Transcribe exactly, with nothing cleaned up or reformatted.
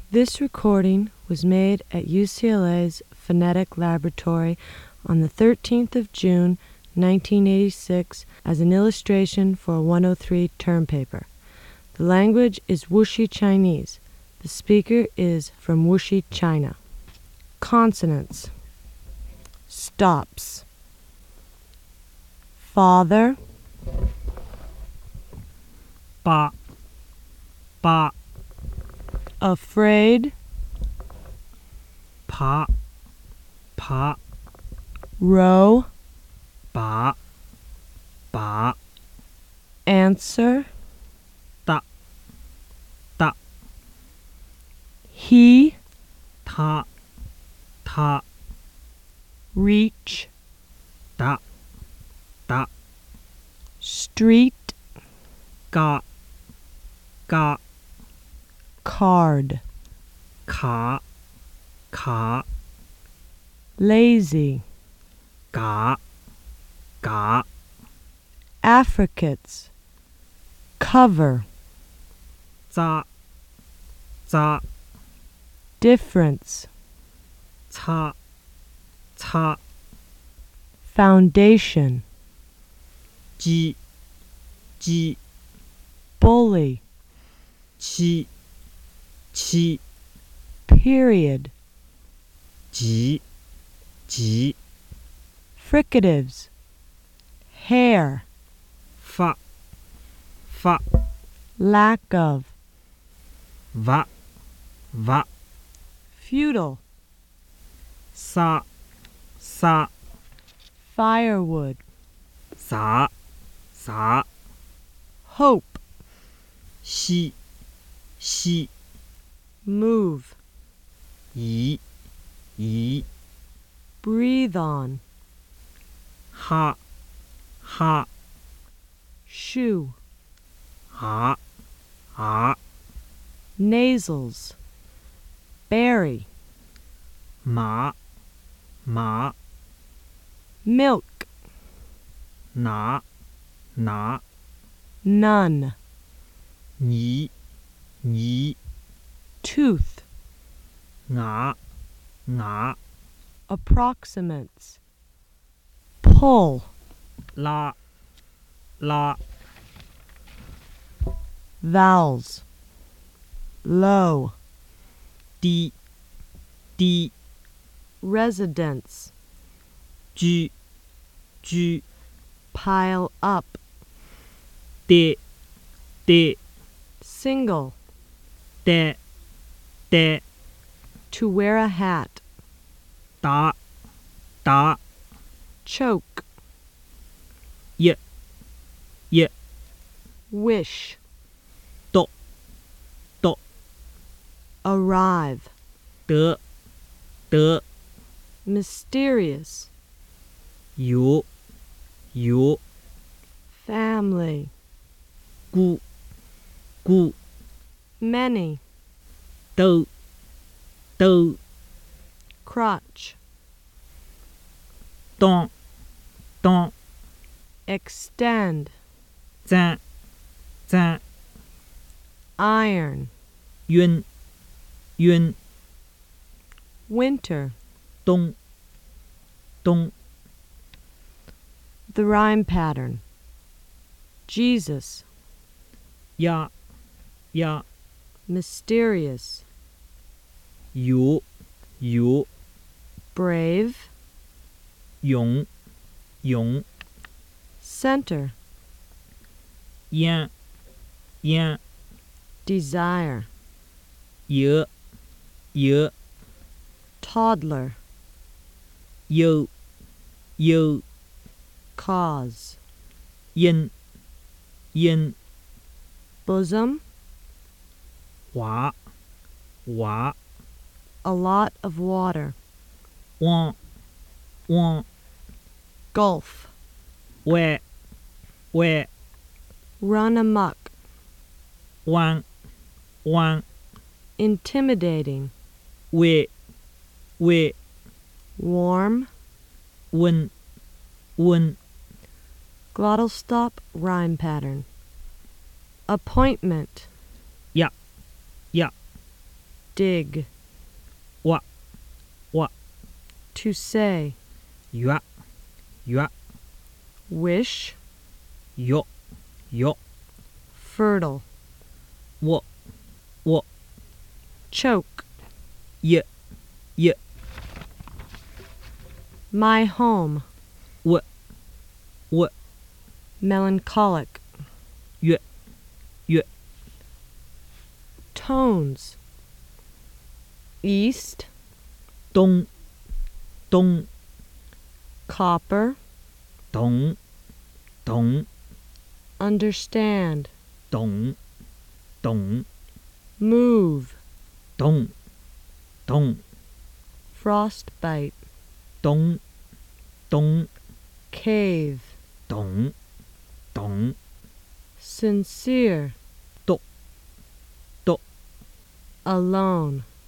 This recording was made at U C L A's Phonetic Laboratory on the thirteenth of June, nineteen eighty-six, as an illustration for a one oh three term paper. The language is Wuxi Chinese. The speaker is from Wuxi, China. Consonants. Stops. Father. Ba. Ba. Afraid. Pa. Pa. Row. Ba. Ba. Answer. Da. Da. He. Ta. Ta. Reach. Da. Da. Street. Ga. Ga. Card. Ka. Ka. Lazy. Ga. Ga. Affricates. Cover. Za. Za. Difference. Ca. Ca. Foundation. Ji. Ji. Bully. Qi. Qi. Period. Ji. Ji. Fricatives. Hair. Fa. Fa. Lack of. Va. Va. Feudal. Sa. Sa. Firewood. Sa. Sa. Hope. Xi. Xi. Move. Yi. Yi. Breathe on. Ha. Ha. Shoe. Ha. Ha. Nasals. Berry. Ma. Ma. Milk. Na. Na. None. Ni. Ni. Tooth. Nga. Nga. Approximates. Pull. La. La. Vowels. Low. Di. Di. Residence. Ju. Ju. Pile up. De. De. Single. De. De. To wear a hat. Da. Da. Choke. Ye. Ye. Wish. Do. Do. Arrive. De. De. Mysterious. Yu. Yu. Family. Gu. Gu. Many. Do. Do. Crotch. Don. Don. Extend. Zan. Zan. Iron. Yun. Yun. Winter. Dong. Dong. The rhyme pattern. Jesus. Ya. Ya. Mysterious. Yu. Yu. Brave. Yong. Yong. Center. Yan. Yan. Desire. Ye. Ye. Toddler. Yo. Yo. Cause. Yin. Yin. Bosom. Wa. Wa. A lot of water. Wang. Wang. Gulf. Where. Where. Run amok. Wang. Wang. Intimidating. Where. Where. Warm. Wen. Wen. Glottal stop rhyme pattern. Appointment. Ya. Ya. dig, わ、わ、 to say, や、や、 wish, よ、よ、 fertile, わ、わ、 choke, や、や、 my home, わ、わ、 melancholic, や、や、 tones, east, 東、東、 copper, 東、東、 understand, 東、東、 move, 東、東、 frostbite, 東、東、 cave, 東、東、 sincere, と、と、 alone.